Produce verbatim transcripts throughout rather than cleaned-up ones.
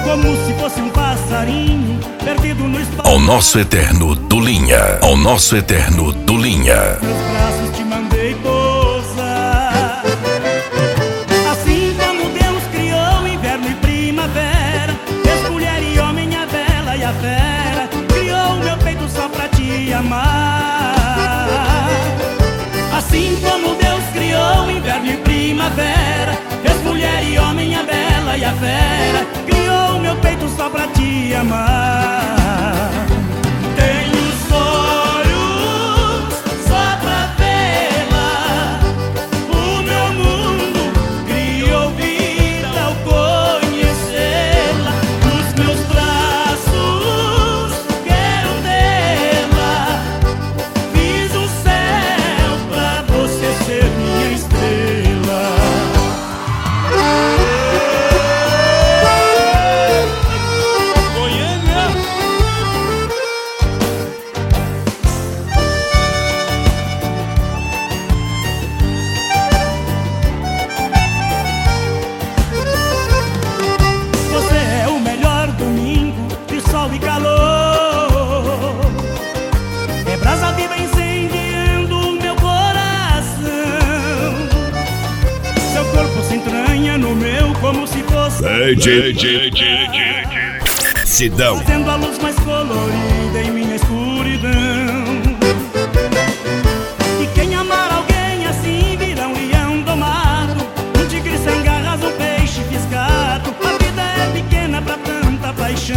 como se fosse um passarinho perdido no espaço. Ao nosso eterno Dulinha, ao nosso eterno Dulinha. Meus braços te mandei pousar. Assim como Deus criou inverno e primavera, fez mulher e homem, a bela e a fera, criou meu peito só pra te amar. Assim como Deus criou inverno e primavera, fez mulher e homem, a bela e a fera, criou meu peito só pra te amar. Tenho olhos só pra vê-la, o meu mundo criou vida ao conhecê-la. Nos meus braços quero tê-la, fiz o céu pra você ser minha estrela. E calor é brasa viva incendiando o meu coração. Seu corpo se entranha no meu como se fosse Sidão, fazendo a luz mais colorida em minha escuridão. E quem amar alguém assim virá um leão domado, um tigre sem garras, um peixe fisgado. A vida é pequena pra tanta paixão.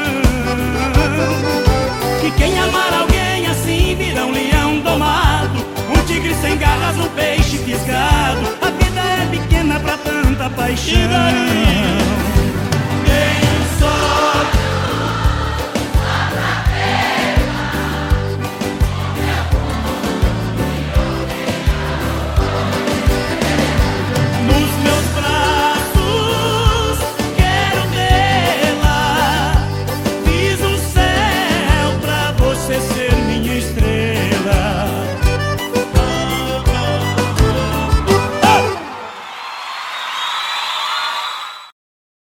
E quem amar alguém assim virá um leão domado, um tigre sem garras, um peixe fisgado. A vida é pequena pra tanta paixão.